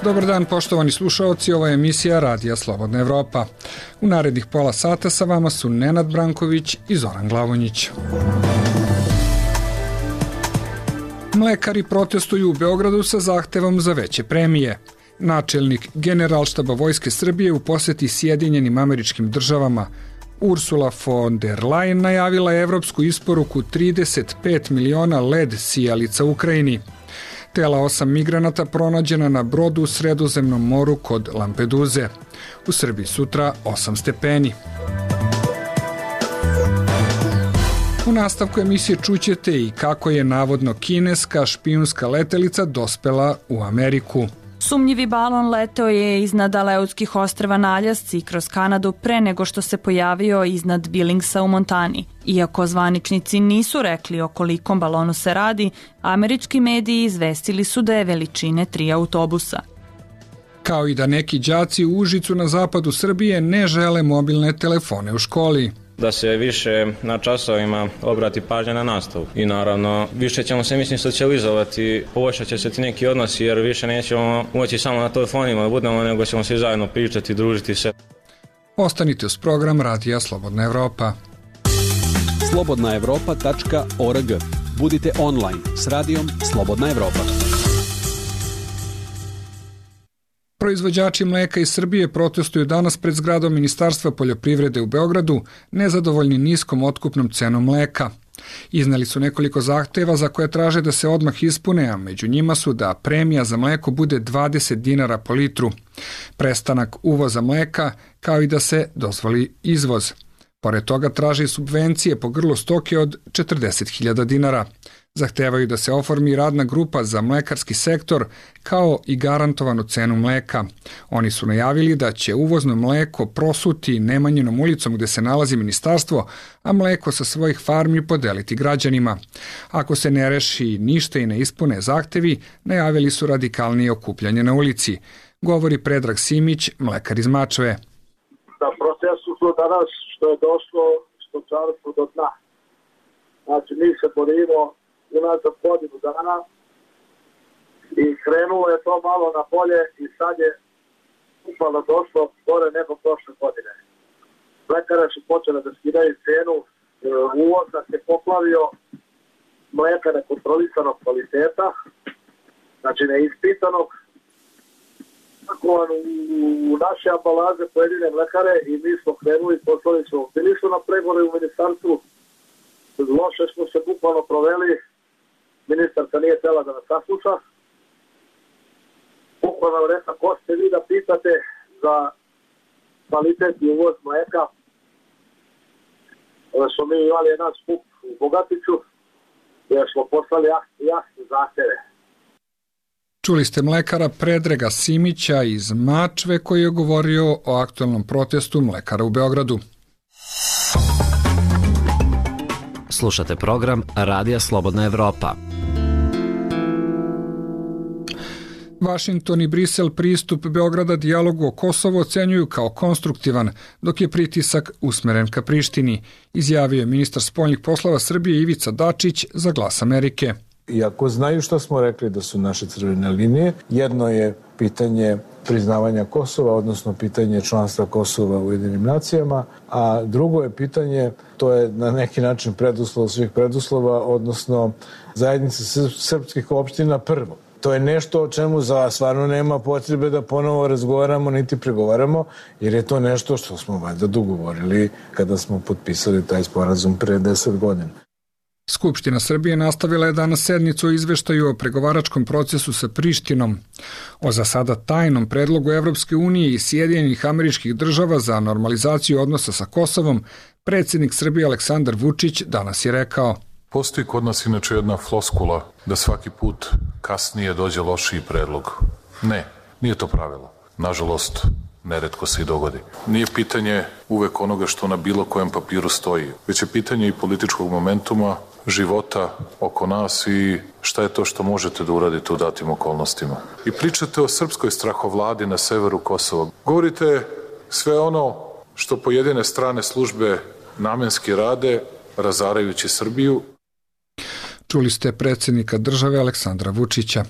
Dobar dan, poštovani slušaoci, ovo je emisija Radija Slobodna Evropa. U narednih pola sata sa vama su Nenad Branković i Zoran Glavonjić. Mlekari protestuju u Beogradu sa zahtevom za veće premije. Načelnik Generalštaba Vojske Srbije u poseti Sjedinjenim Američkim Državama Ursula von der Leyen najavila je evropsku isporuku 35 miliona led sijalica Ukrajini. Tela 8 migranata pronađena na brodu u Sredozemnom moru kod Lampeduze. U Srbiji sutra 8 stepeni. U nastavku emisije čućete i kako je navodno kineska špijunska letelica dospela u Ameriku. Sumnjivi balon leteo je iznad Aleutskih ostrva na Aljasci kroz Kanadu pre nego što se pojavio iznad Billingsa u Montani. Iako zvaničnici nisu rekli o kolikom balonu se radi, američki mediji izvestili su da je veličine 3 autobusa. Kao i da neki đaci u Užicu na zapadu Srbije ne žele mobilne telefone u školi. Da se više na časovima obrati pažnja na nastavu. I naravno, više ćemo se, mislim, socijalizovati, poboljšat će se ti neki odnosi, jer više nećemo moći samo na telefonima da budemo, nego ćemo svi zajedno pričati, družiti se. Ostanite uz program Radija Slobodna Evropa. slobodnaevropa.org. Budite online s radijom Slobodna Evropa. Proizvođači mleka iz Srbije protestuju danas pred zgradom Ministarstva poljoprivrede u Beogradu, nezadovoljni niskom otkupnom cenom mleka. Izneli su nekoliko zahteva za koje traže da se odmah ispune, a među njima su da premija za mleko bude 20 dinara po litru, prestanak uvoza mleka, kao i da se dozvoli izvoz. Pored toga traže subvencije po grlu stoke od 40.000 dinara. Zahtevaju da se oformi radna grupa za mlekarski sektor kao i garantovanu cenu mleka. Oni su najavili da će uvozno mleko prosuti Nemanjinom ulicom gde se nalazi ministarstvo, a mleko sa svojih farmi podeliti građanima. Ako se ne reši ništa i ne ispune zahtevi, najavili su radikalnije okupljanje na ulici. Govori Predrag Simić, mlekar iz Mačve. Na procesu su danas što je došlo stočarstvo do dna. Znači, mi se borimo unazad godinu dana i krenulo je to malo na bolje i sad je upalo došlo gore nego prošle godine. Mlekare su počele da skidaju cenu, uvoz nas je poplavio mleka nekontrolisanog kvaliteta, znači neispitanog, u naše ambalaže pojedine mlekare i mi smo krenuli, poslali smo, bili su na pregovore u ministarstvu, loše smo se bukvalno proveli, ministarka nije htjela da nas sasluša. Bukvalno rekla, ko ste vi da pitate za kvalitet i uvoz mleka. Onda smo mi imali jedan skup u Bogatiću, gdje smo poslali jasne zahteve. Čuli ste mlekara Predraga Simića iz Mačve koji je govorio o aktualnom protestu mlekara u Beogradu. Slušate program Radija Slobodna Evropa. Vašington i Brisel pristup Beograda dijalogu o Kosovu ocenjuju kao konstruktivan, dok je pritisak usmeren ka Prištini, izjavio je ministar spoljnih poslova Srbije Ivica Dačić za Glas Amerike. Iako znaju što smo rekli da su naše crvene linije, jedno je pitanje priznavanja Kosova, odnosno pitanje članstva Kosova u Ujedinim nacijama, a drugo je pitanje, to je na neki način preduslov svih preduslova, odnosno zajednice srpskih opština prvo. To je nešto o čemu stvarno nema potrebe da ponovo razgovaramo niti pregovaramo, jer je to nešto što smo valjda dogovorili kada smo potpisali taj sporazum pre 10 godina. Skupština Srbije nastavila je danas sednicu o izveštaju o pregovaračkom procesu sa Prištinom. O za sada tajnom predlogu Evropske unije i Sjedinjenih Američkih Država za normalizaciju odnosa sa Kosovom, predsjednik Srbije Aleksandar Vučić danas je rekao: Postoji kod nas inače jedna floskula da svaki put kasnije dođe lošiji predlog. Ne, nije to pravilo. Nažalost, neretko se i dogodi. Nije pitanje uvek onoga što na bilo kojem papiru stoji, već je pitanje i političkog momentuma, života oko nas i šta je to što možete da uradite u datim okolnostima. I pričate o srpskoj strahovladi na severu Kosova. Govorite sve ono što pojedine strane službe namenski rade, razarajući Srbiju. Čuli ste predsjednika države Aleksandra Vučića.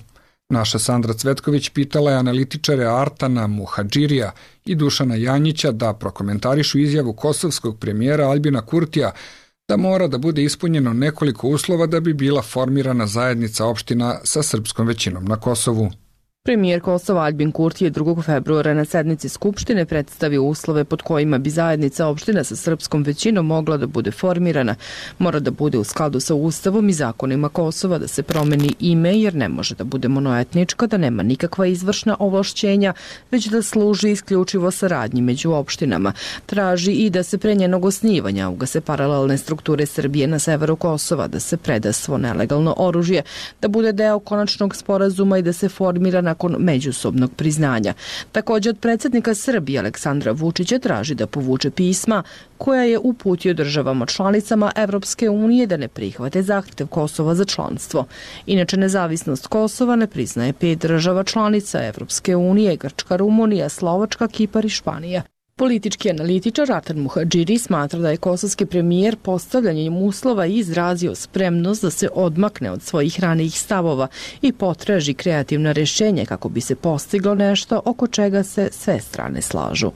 Naša Sandra Cvetković pitala je analitičare Artana Muhadžirija i Dušana Janjića da prokomentarišu izjavu kosovskog premijera Albina Kurtija da mora da bude ispunjeno nekoliko uslova da bi bila formirana zajednica opština sa srpskom većinom na Kosovu. Premijer Kosova Albin Kurti je 2. februara na sednici Skupštine predstavio uslove pod kojima bi zajednica opština sa srpskom većinom mogla da bude formirana. Mora da bude u skladu sa Ustavom i zakonima Kosova, da se promeni ime jer ne može da bude monoetnička, da nema nikakva izvršna ovlašćenja, već da služi isključivo saradnji među opštinama. Traži i da se pre njenog osnivanja ugase paralelne strukture Srbije na severu Kosova, da se preda svo nelegalno oružje, da bude deo konačnog sporazuma i da se formira nakon međusobnog priznanja. Također od predsjednika Srbije Aleksandra Vučića traži da povuče pisma koja je uputio državama članicama Evropske unije da ne prihvate zahtev Kosova za članstvo. Inače, nezavisnost Kosova ne priznaje 5 država članica Evropske unije: Grčka, Rumunija, Slovačka, Kipar i Španija. Politički analitičar Artan Muhadžiri smatra da je kosovski premijer postavljanjem uslova izrazio spremnost da se odmakne od svojih ranijih stavova i potraži kreativna rješenja kako bi se postiglo nešto oko čega se sve strane slažu.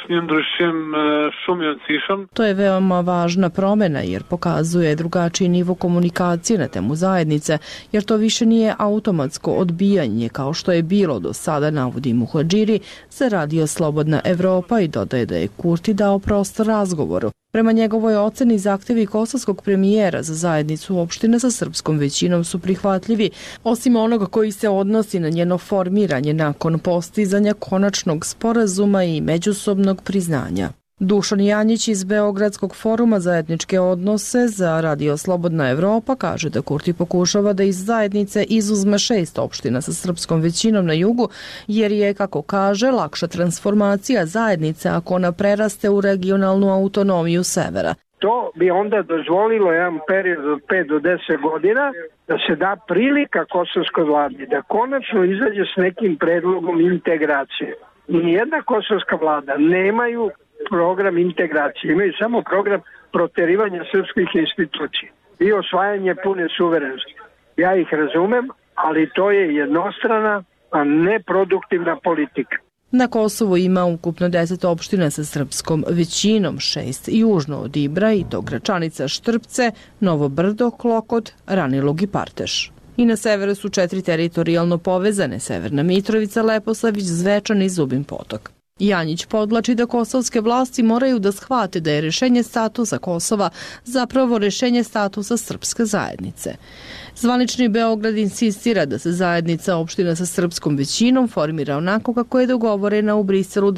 To je veoma važna promjena jer pokazuje drugačiji nivo komunikacije na temu zajednice, jer to više nije automatsko odbijanje kao što je bilo do sada, navodi Muhadžiri za Radio Slobodna Evropa i dodaje da je Kurti dao prostor razgovoru. Prema njegovoj oceni zahtjevi kosovskog premijera za zajednicu opština sa srpskom većinom su prihvatljivi, osim onoga koji se odnosi na njeno formiranje nakon postizanja konačnog sporazuma i međusobnog priznanja. Dušan Janjić iz Beogradskog foruma za etničke odnose za Radio Slobodna Evropa kaže da Kurti pokušava da iz zajednice izuzme 6 opština sa srpskom većinom na jugu, jer je, kako kaže, lakša transformacija zajednice ako ona preraste u regionalnu autonomiju severa. To bi onda dozvolilo jedan period od 5 do 10 godina da se da prilika kosovskoj vladi da konačno izađe s nekim predlogom integracije. Nijedna kosovska vlada nemaju program integracije, imaju samo program proterivanja srpskih institucija i osvajanje pune suverenosti. Ja ih razumem, ali to je jednostrana, a neproduktivna politika. Na Kosovu ima ukupno 10 opština sa srpskom većinom, 6 južno od Ibra i to Gračanica, Štrpce, Novo Brdo, Klokot, Ranilug i Parteš. I na severu su 4 teritorijalno povezane: Severna Mitrovica, Leposavić, Zvečan i Zubin Potok. Janjić podlači da kosovske vlasti moraju da shvate da je rješenje statusa Kosova zapravo rješenje statusa srpske zajednice. Zvanični Beograd insistira da se zajednica opština sa srpskom većinom formira onako kako je dogovorena u Briselu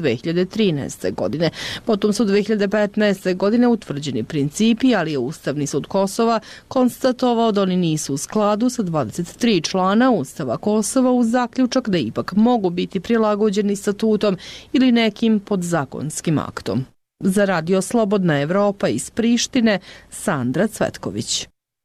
2013. godine. Potom su 2015. godine utvrđeni principi, ali je Ustavni sud Kosova konstatovao da oni nisu u skladu sa 23 člana Ustava Kosova uz zaključak da ipak mogu biti prilagođeni statutom ili nekim podzakonskim aktom. Za Radio Slobodna Evropa iz Prištine, Sandra Cvetković.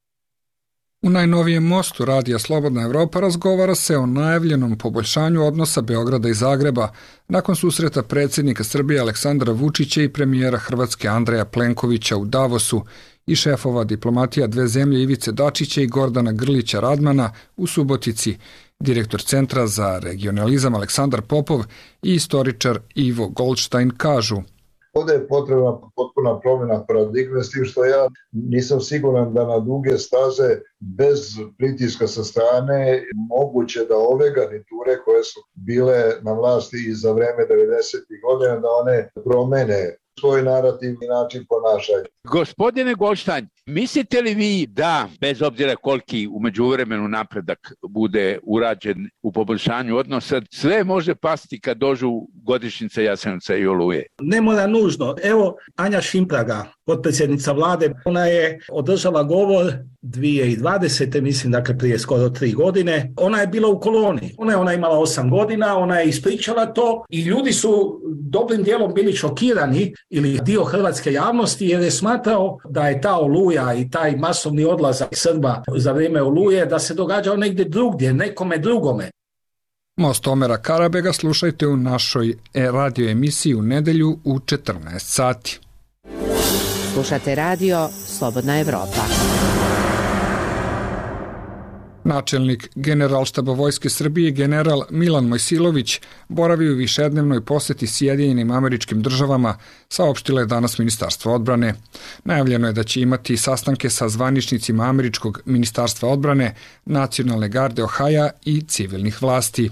U najnovijem mostu Radija Slobodna Evropa razgovara se o najavljenom poboljšanju odnosa Beograda i Zagreba nakon susreta predsjednika Srbije Aleksandra Vučića i premijera Hrvatske Andreja Plenkovića u Davosu i šefova diplomatija dve zemlje Ivice Dačića i Gordana Grlića Radmana u Subotici, direktor Centra za regionalizam Aleksandar Popov i istoričar Ivo Goldstein kažu: Ovdje je potrebna potpuna promjena paradigme, s tim što ja nisam siguran da na duge staze bez pritiska sa strane moguće da ove garniture koje su bile na vlasti i za vreme 90. godina da one promene svoj narativ i način ponašanja. Gospodine Goldstein, mislite li vi da, bez obzira koliki u međuvremenu napredak bude urađen u poboljšanju odnosa, sve može pasti kad dođu godišnjice Jasenovca i Oluje? Ne mora nužno. Evo, Anja Šimpraga, potpredsjednica vlade, ona je održala govor 2020. mislim, dakle prije skoro 3 godine. Ona je bila u koloni. Ona je imala 8 godina, ona je ispričala to i ljudi su dobrim dijelom bili šokirani ili dio hrvatske javnosti jer je smatrao da je ta Oluja i taj masovni odlazak Srba za vrijeme Oluje da se događao negdje drugdje, nekome drugome. Most Omera Karabega slušajte u našoj radio emisiji u nedelju u 14 sati. Slušate radio Slobodna Evropa. Načelnik Generalštaba Vojske Srbije general Milan Mojsilović boravi u višednevnoj poseti Sjedinjenim Američkim Državama, saopštilo je danas Ministarstvo odbrane. Najavljeno je da će imati sastanke sa zvaničnicima Američkog Ministarstva odbrane, Nacionalne garde Ohaja i civilnih vlasti.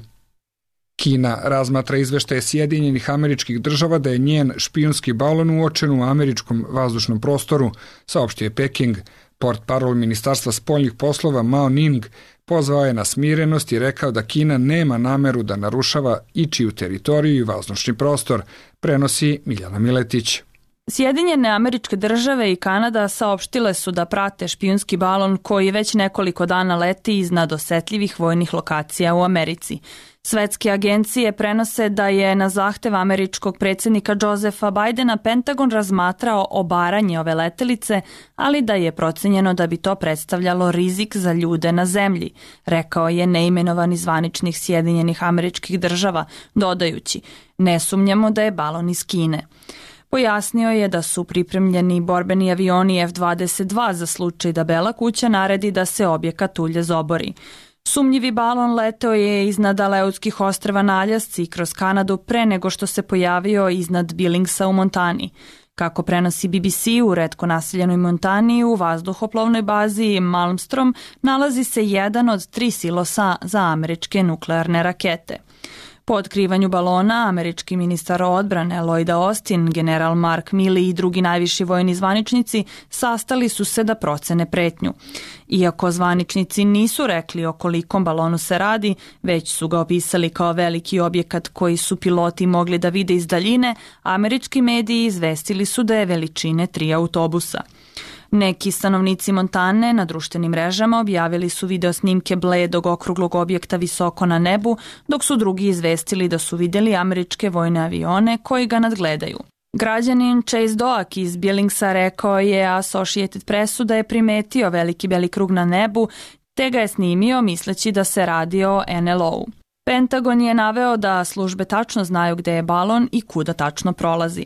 Kina razmatra izveštaje Sjedinjenih Američkih Država da je njen špijunski balon uočen u američkom vazdušnom prostoru, saopštio je Peking. Portparol Ministarstva spoljnih poslova Mao Ning pozvao je na smirenost i rekao da Kina nema nameru da narušava ičiju teritoriju i vazdušni prostor, prenosi Miljana Miletić. Sjedinjene Američke Države i Kanada saopštile su da prate špijunski balon koji već nekoliko dana leti iznad osetljivih vojnih lokacija u Americi. Svetske agencije prenose da je na zahtev američkog predsjednika Josepha Bidena Pentagon razmatrao obaranje ove letelice, ali da je procenjeno da bi to predstavljalo rizik za ljude na zemlji, rekao je neimenovani zvaničnik Sjedinjenih Američkih Država, dodajući: "Ne sumnjamo da je balon iz Kine." Pojasnio je da su pripremljeni borbeni avioni F-22 za slučaj da Bela kuća naredi da se objekat uljezobori. Sumnjivi balon leteo je iznad Aleutskih ostrva na Aljasci kroz Kanadu pre nego što se pojavio iznad Billingsa u Montani. Kako prenosi BBC, u retko naseljenoj Montani u vazduhoplovnoj bazi Malmstrom nalazi se jedan od 3 silosa za američke nuklearne rakete. Po otkrivanju balona, američki ministar odbrane Lloyd Austin, general Mark Milley i drugi najviši vojni zvaničnici sastali su se da procene pretnju. Iako zvaničnici nisu rekli o kolikom balonu se radi, već su ga opisali kao veliki objekat koji su piloti mogli da vide iz daljine, američki mediji izvestili su da je veličine 3 autobusa. Neki stanovnici Montane na društvenim mrežama objavili su video snimke bledog okruglog objekta visoko na nebu, dok su drugi izvestili da su vidjeli američke vojne avione koji ga nadgledaju. Građanin Chase Doak iz Billingsa rekao je Associated Pressu da je primetio veliki beli krug na nebu, te ga je snimio misleći da se radi o NLO-u. Pentagon je naveo da službe tačno znaju gde je balon i kuda tačno prolazi.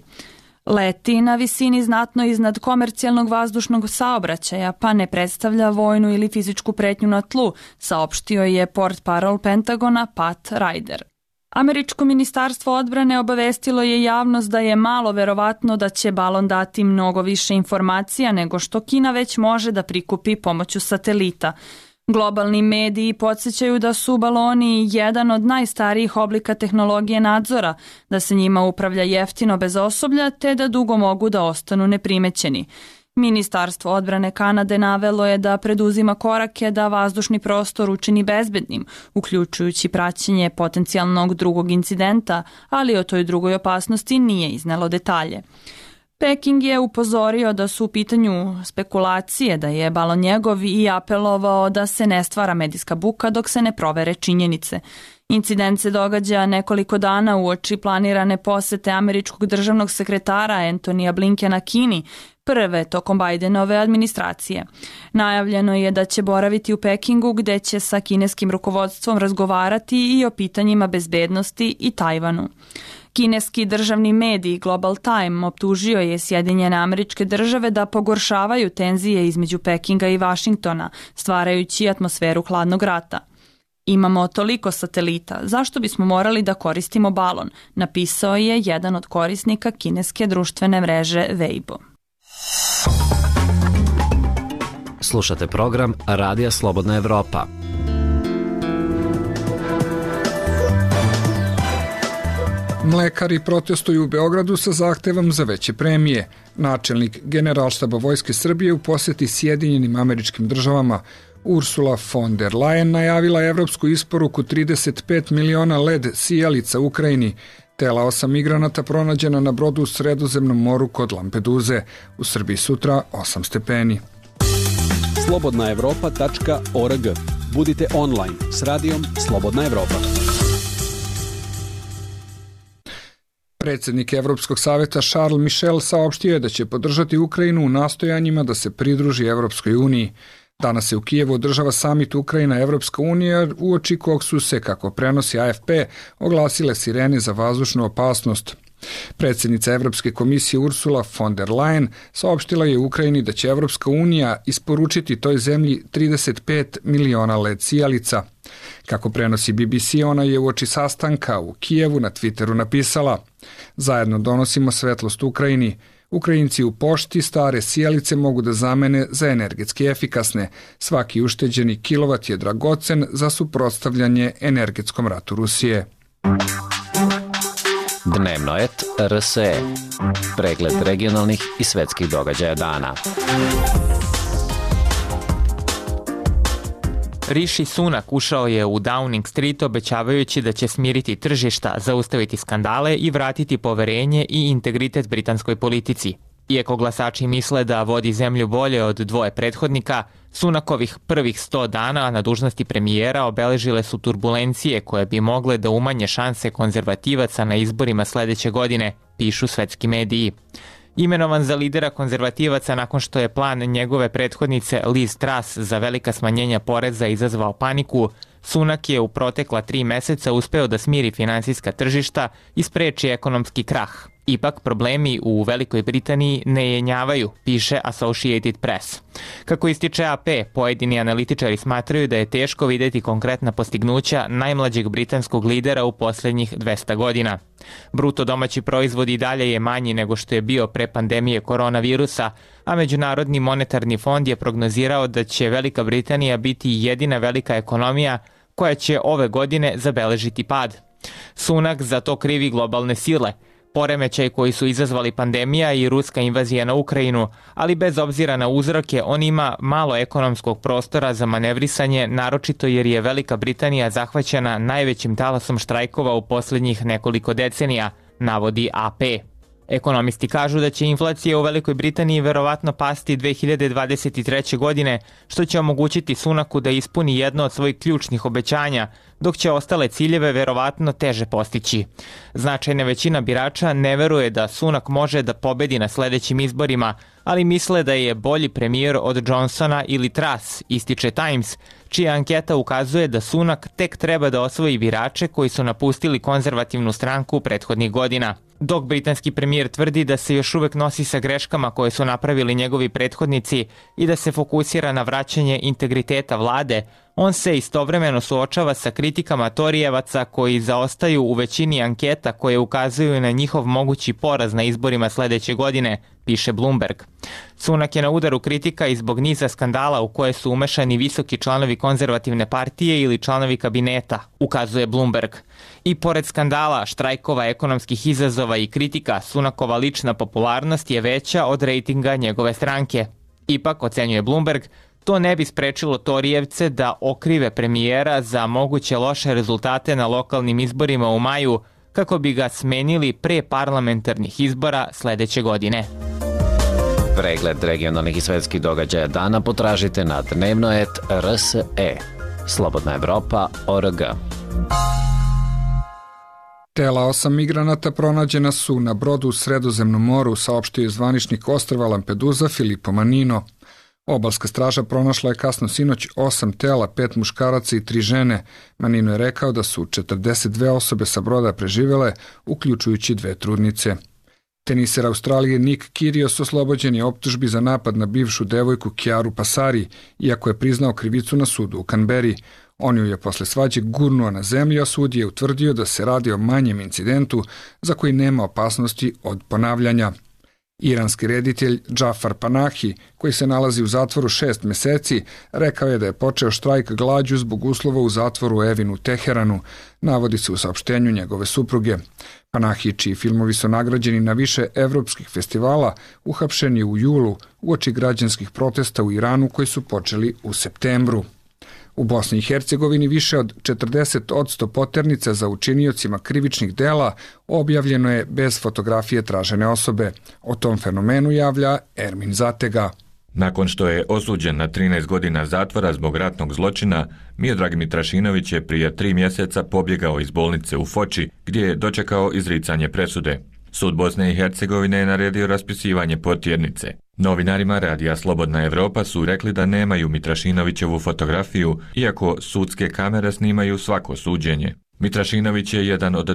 Leti na visini znatno iznad komercijalnog vazdušnog saobraćaja, pa ne predstavlja vojnu ili fizičku pretnju na tlu, saopštio je portparol Pentagona Pat Ryder. Američko ministarstvo odbrane obavestilo je javnost da je malo verovatno da će balon dati mnogo više informacija nego što Kina već može da prikupi pomoću satelita. Globalni mediji podsjećaju da su baloni jedan od najstarijih oblika tehnologije nadzora, da se njima upravlja jeftino bez osoblja te da dugo mogu da ostanu neprimećeni. Ministarstvo odbrane Kanade navelo je da preduzima korake da vazdušni prostor učini bezbednim, uključujući praćenje potencijalnog drugog incidenta, ali o toj drugoj opasnosti nije iznelo detalje. Peking je upozorio da su u pitanju spekulacije da je balon njegov i apelovao da se ne stvara medijska buka dok se ne provere činjenice. Incident se događa nekoliko dana uoči planirane posete američkog državnog sekretara Antonija Blinkena Kini, prve tokom Bidenove administracije. Najavljeno je da će boraviti u Pekingu gde će sa kineskim rukovodstvom razgovarati i o pitanjima bezbednosti i Tajvanu. Kineski državni medij Global Time optužio je Sjedinjene Američke Države da pogoršavaju tenzije između Pekinga i Vašingtona, stvarajući atmosferu hladnog rata. Imamo toliko satelita, zašto bismo morali da koristimo balon, napisao je jedan od korisnika kineske društvene mreže Weibo. Slušate program Radija Slobodna Evropa. Mlekari protestuju u Beogradu sa zahtevom za veće premije. Načelnik Generalštaba Vojske Srbije u posjeti Sjedinjenim Američkim Državama Ursula von der Leyen najavila evropsku isporuku 35 miliona led sijalica Ukrajini. Tela 8 migranata pronađena na brodu u Sredozemnom moru kod Lampeduze. U Srbiji sutra 8 stepeni. slobodnaevropa.org. Budite online s radijom Slobodna Evropa. Predsjednik Evropskog savjeta Charles Michel saopštio je da će podržati Ukrajinu u nastojanjima da se pridruži Evropskoj uniji. Danas se u Kijevu održava samit Ukrajina-Evropska unija, uoči kog su se, kako prenosi AFP, oglasile sirene za vazdušnu opasnost. Predsjednica Evropske komisije Ursula von der Leyen saopštila je Ukrajini da će Evropska unija isporučiti toj zemlji 35 miliona led sijalica. Kako prenosi BBC, ona je uoči sastanka u Kijevu na Twitteru napisala: "Zajedno donosimo svetlost Ukrajini. Ukrajinci u pošti stare sijalice mogu da zamene za energetski efikasne. Svaki ušteđeni kilovat je dragocen za suprotstavljanje energetskom ratu Rusije." Dnevnoet RSE. Pregled regionalnih i svetskih događaja dana. Rishi Sunak ušao je u Downing Street obećavajući da će smiriti tržišta, zaustaviti skandale i vratiti poverenje i integritet britanskoj politici. Iako glasači misle da vodi zemlju bolje od dvoje prethodnika, Sunakovih prvih 100 dana na dužnosti premijera obeležile su turbulencije koje bi mogle da umanje šanse konzervativaca na izborima sledeće godine, pišu svetski mediji. Imenovan za lidera konzervativaca nakon što je plan njegove prethodnice Liz Truss za velika smanjenja poreza izazvao paniku, Sunak je u protekla 3 meseca uspeo da smiri finansijska tržišta i spreči ekonomski krah. Ipak problemi u Velikoj Britaniji ne jenjavaju, piše Associated Press. Kako ističe AP, pojedini analitičari smatraju da je teško videti konkretna postignuća najmlađeg britanskog lidera u posljednjih 200 godina. Bruto domaći proizvod i dalje je manji nego što je bio pre pandemije koronavirusa, a Međunarodni monetarni fond je prognozirao da će Velika Britanija biti jedina velika ekonomija koja će ove godine zabeležiti pad. Sunak za to krivi globalne sile, poremećaj koji su izazvali pandemija i ruska invazija na Ukrajinu, ali bez obzira na uzroke on ima malo ekonomskog prostora za manevrisanje, naročito jer je Velika Britanija zahvaćena najvećim talasom štrajkova u posljednjih nekoliko decenija, navodi AP. Ekonomisti kažu da će inflacija u Velikoj Britaniji verovatno pasti 2023. godine, što će omogućiti Sunaku da ispuni jedno od svojih ključnih obećanja, dok će ostale ciljeve verovatno teže postići. Značajna većina birača ne veruje da Sunak može da pobedi na sledećim izborima, ali misle da je bolji premijer od Johnsona ili Truss, ističe Times, čija anketa ukazuje da Sunak tek treba da osvoji birače koji su napustili konzervativnu stranku prethodnih godina. Dok britanski premijer tvrdi da se još uvek nosi sa greškama koje su napravili njegovi prethodnici i da se fokusira na vraćanje integriteta vlade, on se istovremeno suočava sa kritikama Torijevaca koji zaostaju u većini anketa koje ukazuju na njihov mogući poraz na izborima sledeće godine, piše Bloomberg. Sunak je na udaru kritika i zbog niza skandala u koje su umešani visoki članovi konzervativne partije ili članovi kabineta, ukazuje Bloomberg. I pored skandala, štrajkova, ekonomskih izazova i kritika, Sunakova lična popularnost je veća od rejtinga njegove stranke. Ipak, ocenjuje Bloomberg, to ne bi sprečilo Torijevce da okrive premijera za moguće loše rezultate na lokalnim izborima u maju, kako bi ga smenili pre parlamentarnih izbora sledeće godine. Pregled regionalnih i svetskih događaja dana potražite na Dnevnoet RSE. Slobodna Evropa.org. Tela 8 migranata pronađena su na brodu u Sredozemnom moru, saopštio je zvaničnik ostrva Lampedusa Filippo Manino. Obalska straža pronašla je kasno sinoć 8 tela, 5 muškaraca i 3 žene. Manino je rekao da su 42 osobe sa broda preživele, uključujući 2 trudnice. Teniser Australije Nick Kyrgios oslobođen je optužbi za napad na bivšu devojku Chiaru Passari, iako je priznao krivicu na sudu u Canberri. On ju je posle svađe gurnuo na zemlju, a sud je utvrdio da se radi o manjem incidentu za koji nema opasnosti od ponavljanja. Iranski reditelj Džafar Panahi, koji se nalazi u zatvoru 6 meseci, rekao je da je počeo štrajk glađu zbog uslova u zatvoru Evin u Teheranu, navodi se u saopštenju njegove supruge. Panahi, čiji filmovi su nagrađeni na više evropskih festivala, uhapšen je u julu uoči građanskih protesta u Iranu koji su počeli u septembru. U Bosni i Hercegovini više od 40% poternica za učiniocima krivičnih dela objavljeno je bez fotografije tražene osobe. O tom fenomenu javlja Ermin Zatega. Nakon što je osuđen na 13 godina zatvora zbog ratnog zločina, Miodrag Mitrašinović je prije 3 mjeseca pobjegao iz bolnice u Foči, gdje je dočekao izricanje presude. Sud Bosne i Hercegovine je naredio raspisivanje potjernice. Novinarima Radija Slobodna Evropa su rekli da nemaju Mitrašinovićevu fotografiju, iako sudske kamere snimaju svako suđenje. Mitrašinović je jedan od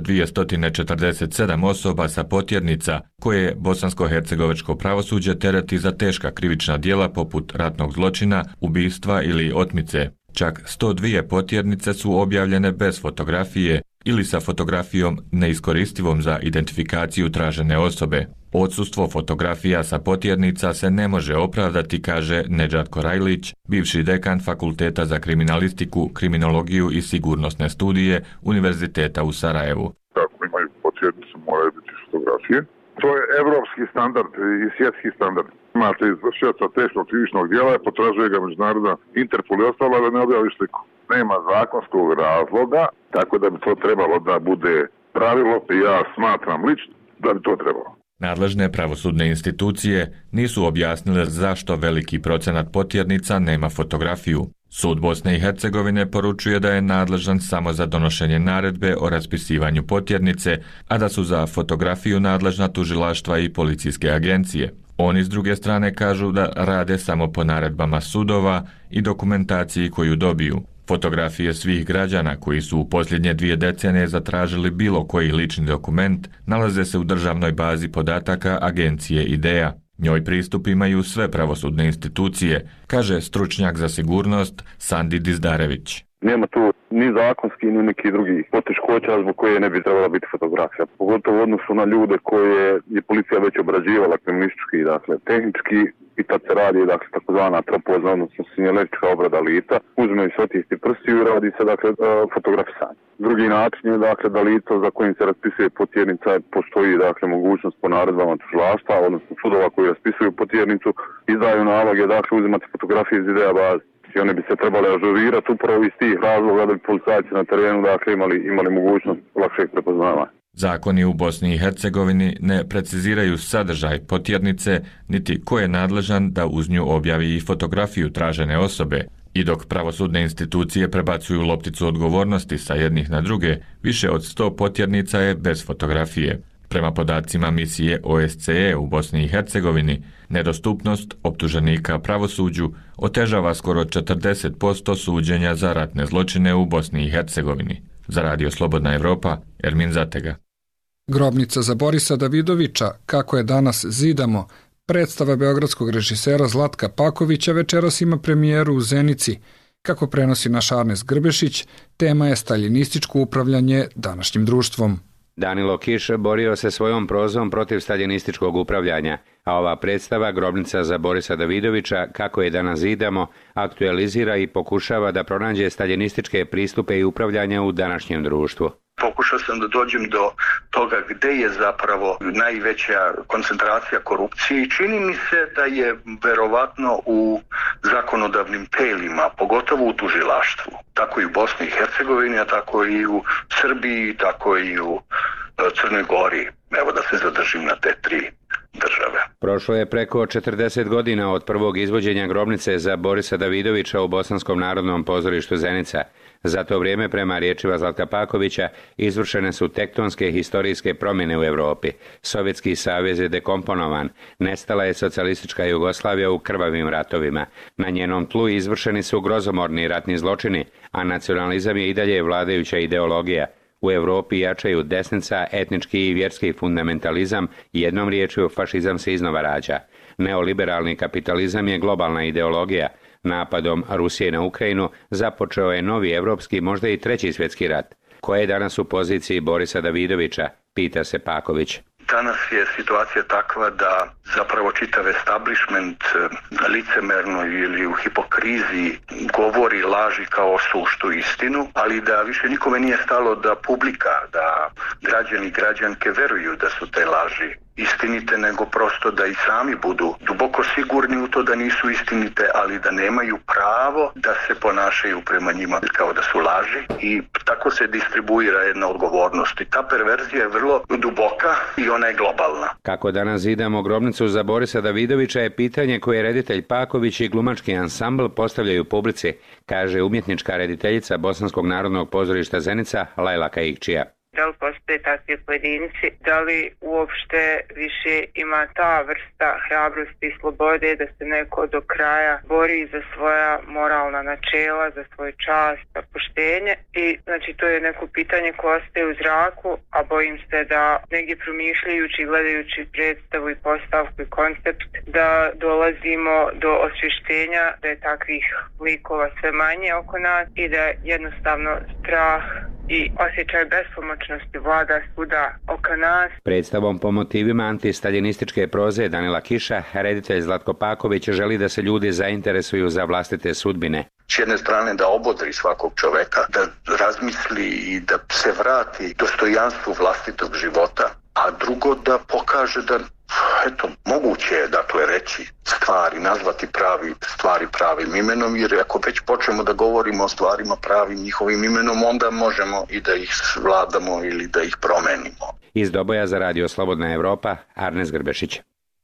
247 osoba sa potjernica koje bosansko-hercegovačko pravosuđe tereti za teška krivična djela poput ratnog zločina, ubistva ili otmice. Čak 102 potjernice su objavljene bez fotografije ili sa fotografijom neiskoristivom za identifikaciju tražene osobe. Odsustvo fotografija sa potjernica se ne može opravdati, kaže Nedžad Korajlić, bivši dekan Fakulteta za kriminalistiku, kriminologiju i sigurnosne studije Univerziteta u Sarajevu. Kako imaju potjernicu, moraju biti fotografije. To je evropski standard i svjetski standard. Imate izvršioca teškog krivičnog djela, potražuje ga međunarodna Interpol i ostalo da ne objavi sliku. Nema zakonskog razloga, tako da bi to trebalo da bude pravilo i ja smatram lično da bi to trebalo. Nadležne pravosudne institucije nisu objasnile zašto veliki procenat potjernica nema fotografiju. Sud Bosne i Hercegovine poručuje da je nadležan samo za donošenje naredbe o raspisivanju potjernice, a da su za fotografiju nadležna tužilaštva i policijske agencije. Oni s druge strane kažu da rade samo po naredbama sudova i dokumentaciji koju dobiju. Fotografije svih građana koji su u posljednje 2 decenije zatražili bilo koji lični dokument nalaze se u državnoj bazi podataka agencije IDEA. Njoj pristup imaju sve pravosudne institucije, kaže stručnjak za sigurnost Sandi Dizdarević. Nema tu ni zakonski, ni neki drugi poteškoća zbog koje ne bi trebala biti fotografija. Pogotovo u odnosu na ljude koje je policija već obrađivala kriminalistički, dakle tehnički, i tad se radi takozvana tropoza, odnosno sinjalistička obrada lica. Uzmeju se otisci prstiju i radi se fotografisanje. Drugi način je da lico za kojim se raspisuje potjernica postoji mogućnost po naredbama tužilaštva, odnosno sudova koji raspisuju potjernicu, izdaju naloge uzimati fotografije iz IDEA baze. I one bi se trebale ažurirati upravo iz tih razloga da bi policajci na terenu imali mogućnost lakšeg prepoznavanja. Zakoni u Bosni i Hercegovini ne preciziraju sadržaj potjernice niti ko je nadležan da uz nju objavi i fotografiju tražene osobe. I dok pravosudne institucije prebacuju lopticu odgovornosti sa jednih na druge, više od 100 potjernica je bez fotografije. Prema podacima misije OSCE u Bosni i Hercegovini, nedostupnost optuženika pravosuđu otežava skoro 40% suđenja za ratne zločine u Bosni i Hercegovini. Za Radio Slobodna Evropa, Ermin Zatega. Grobnica za Borisa Davidovića, kako je danas zidamo, predstava beogradskog režisera Zlatka Pakovića večeras ima premijeru u Zenici. Kako prenosi naš Arnes Grbešić, tema je staljinističko upravljanje današnjim društvom. Danilo Kiš borio se svojom prozom protiv staljinističkog upravljanja, a ova predstava Grobnica za Borisa Davidovića, kako je danas zidamo, aktualizira i pokušava da pronađe staljinističke pristupe i upravljanja u današnjem društvu. Pokušao sam da dođem do toga gde je zapravo najveća koncentracija korupcije i čini mi se da je verovatno u zakonodavnim telima, pogotovo u tužilaštvu. Tako i u Bosni i Hercegovini, a tako i u Srbiji, tako i u Crnoj Gori. Evo da se zadržim na te 3 države. Prošlo je preko 40 godina od prvog izvođenja Grobnice za Borisa Davidovića u Bosanskom narodnom pozorištu Zenica. Za to vrijeme, prema riječima Zlatka Pakovića, izvršene su tektonske historijske promjene u Europi. Sovjetski savez je dekomponovan, nestala je socijalistička Jugoslavija u krvavim ratovima. Na njenom tlu izvršeni su grozomorni ratni zločini, a nacionalizam je i dalje vladajuća ideologija. U Europi jačaju desnica, etnički i vjerski fundamentalizam, jednom riječju fašizam se iznova rađa. Neoliberalni kapitalizam je globalna ideologija. Napadom Rusije na Ukrajinu započeo je novi evropski, možda i 3. svjetski rat. Ko je danas u poziciji Borisa Davidovića, pita se Paković. Danas je situacija takva da zapravo čitav establishment licemerno ili u hipokrizi govori laži kao suštu istinu, ali da više nikome nije stalo da publika, da građani i građanke veruju da su te laži istinite, nego prosto da i sami budu duboko sigurni u to da nisu istinite, ali da nemaju pravo da se ponašaju prema njima kao da su laži i tako se distribuira jedna odgovornost. I ta perverzija je vrlo duboka i ona je globalna. Kako danas zidamo Grobnicu za Borisa Davidovića je pitanje koje reditelj Paković i glumački ansambl postavljaju publici, kaže umjetnička rediteljica Bosanskog narodnog pozorišta Zenica Lajla Kaikčija. da li postoje takvi pojedinci, da li uopšte više ima ta vrsta hrabrosti i slobode da se neko do kraja bori za svoja moralna načela, za svoju čast, za poštenje. I znači to je neko pitanje koje ostaje u zraku, a bojim se da negdje promišljajući i gledajući predstavu i postavku i koncept da dolazimo do osvještenja da je takvih likova sve manje oko nas i da jednostavno strah i osjećaj bespomoćnosti vlada svuda oko nas. Predstavom po motivima antistaljinističke proze Danila Kiša, reditelj Zlatko Paković želi da se ljudi zainteresuju za vlastite sudbine. S jedne strane da obodri svakog čoveka, da razmisli i da se vrati dostojanstvu vlastitog života, a drugo da pokaže da moguće je reći stvari, nazvati stvari pravim imenom, jer ako već počnemo da govorimo o stvarima pravim njihovim imenom, onda možemo i da ih vladamo ili da ih promenimo. Iz Doboja za Radio Slobodna Evropa, Arnes Grbešić.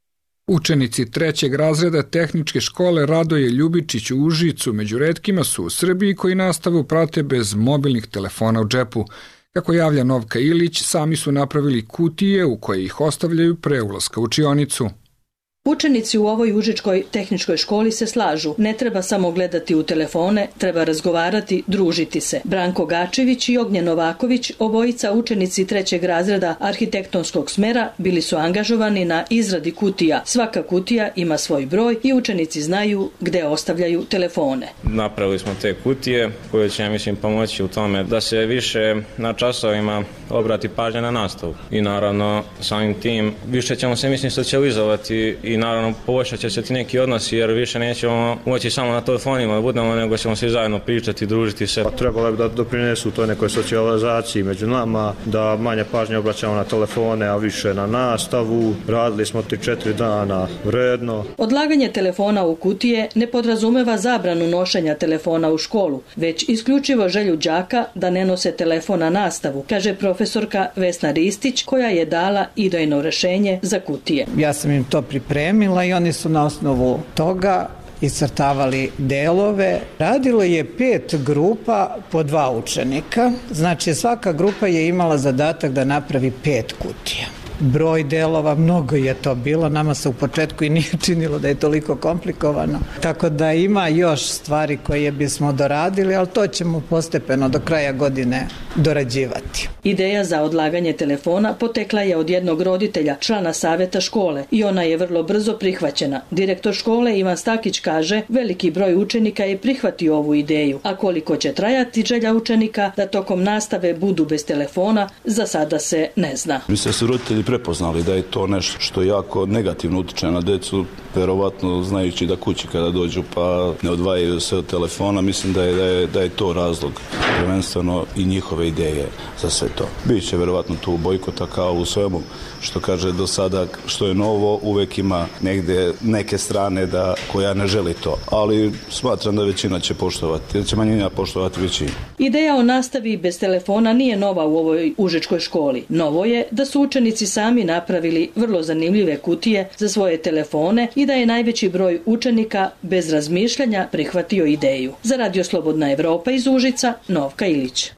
Učenici trećeg razreda tehničke škole Radoje Ljubičić u Užicu među retkima su u Srbiji koji nastavu prate bez mobilnih telefona u džepu. Kako javlja Novka Ilić, sami su napravili kutije u koje ih ostavljaju pre ulaska u učionicu. Učenici u ovoj užičkoj tehničkoj školi se slažu. Ne treba samo gledati u telefone, treba razgovarati, družiti se. Branko Gačević i Ognjen Novaković, obojica učenici trećeg razreda arhitektonskog smera, bili su angažovani na izradi kutija. Svaka kutija ima svoj broj i učenici znaju gde ostavljaju telefone. Napravili smo te kutije koje će, pomoći u tome da se više na časovima obrati pažnja na nastavu. I naravno, samim tim, više ćemo se, socijalizovati i naravno poboljšat će se ti neki odnosi jer više nećemo moći samo na telefonima da budemo, nego ćemo svi zajedno pričati, družiti se. Trebalo bi da doprinesu toj nekoj socijalizaciji među nama, da manje pažnje obraćamo na telefone, a više na nastavu. Radili smo 3-4 dana redno. Odlaganje telefona u kutije ne podrazumeva zabranu nošenja telefona u školu, već isključivo želju đaka da ne nose telefon na nastavu, kaže profesorka Vesna Ristić, koja je dala idejno rešenje za kutije. Ja sam im to pripremila i oni su na osnovu toga iscrtavali delove. Radilo je 5 grupa po 2 učenika. Znači svaka grupa je imala zadatak da napravi 5 kutija. Broj delova, mnogo je to bilo, nama se u početku i nije činilo da je toliko komplikovano. Tako da ima još stvari koje bismo doradili, ali to ćemo postepeno do kraja godine dorađivati. Ideja za odlaganje telefona potekla je od jednog roditelja, člana saveta škole, i ona je vrlo brzo prihvaćena. Direktor škole Ivan Stakić kaže, veliki broj učenika je prihvatio ovu ideju, a koliko će trajati želja učenika da tokom nastave budu bez telefona, za sada se ne zna. Mislim da su roditelji prepoznali da je to nešto što jako negativno utiče na decu, verovatno znajući da kući kada dođu pa ne odvajaju se od telefona, mislim da je to razlog, prvenstveno i njihove ideje za sve to. Biće verovatno tu bojkota kao u svemu što kaže do sada, što je novo, uvek ima negde neke strane koja ne želi to, ali smatram da većina će poštovati, da će manjina poštovati većinu. Ideja o nastavi bez telefona nije nova u ovoj užičkoj školi. Novo je da su učenici sami napravili vrlo zanimljive kutije za svoje telefone i da je najveći broj učenika bez razmišljanja prihvatio ideju. Za Radio Slobodna Evropa iz Užica, Novka Ilić.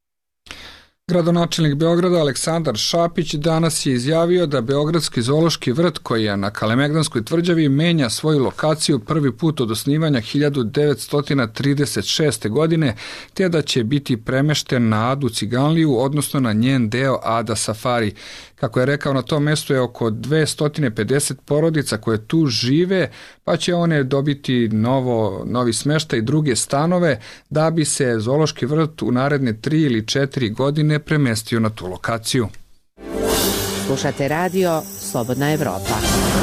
Gradonačelnik Beograda Aleksandar Šapić danas je izjavio da Beogradski zoološki vrt koji je na Kalemegdanskoj tvrđavi menja svoju lokaciju prvi put od osnivanja 1936. godine, te da će biti premešten na Adu Ciganliju, odnosno na njen deo Ada Safari. Kako je rekao, na tom mjestu je oko 250 porodica koje tu žive, pa će one dobiti novi smještaj i druge stanove da bi se zoološki vrt u naredne 3 ili 4 godine premestio na tu lokaciju. Slušate radio Slobodna Evropa.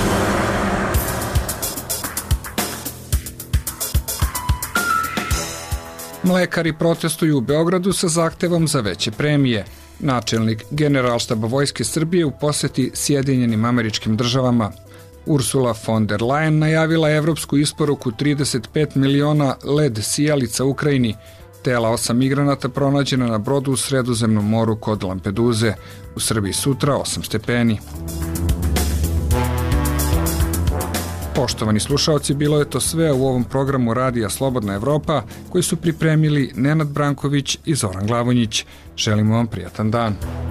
Mlekari protestuju u Beogradu sa zahtevom za veće premije. Načelnik Generalštaba Vojske Srbije u poseti Sjedinjenim Američkim Državama. Ursula von der Leyen najavila evropsku isporuku 35 miliona LED sijalica Ukrajini. Tela 8 migranata pronađena na brodu u Sredozemnom moru kod Lampeduze. U Srbiji sutra 8 stepeni. Poštovani slušaoci, bilo je to sve u ovom programu Radija Slobodna Evropa koji su pripremili Nenad Branković i Zoran Glavonjić. Želimo vam prijatan dan.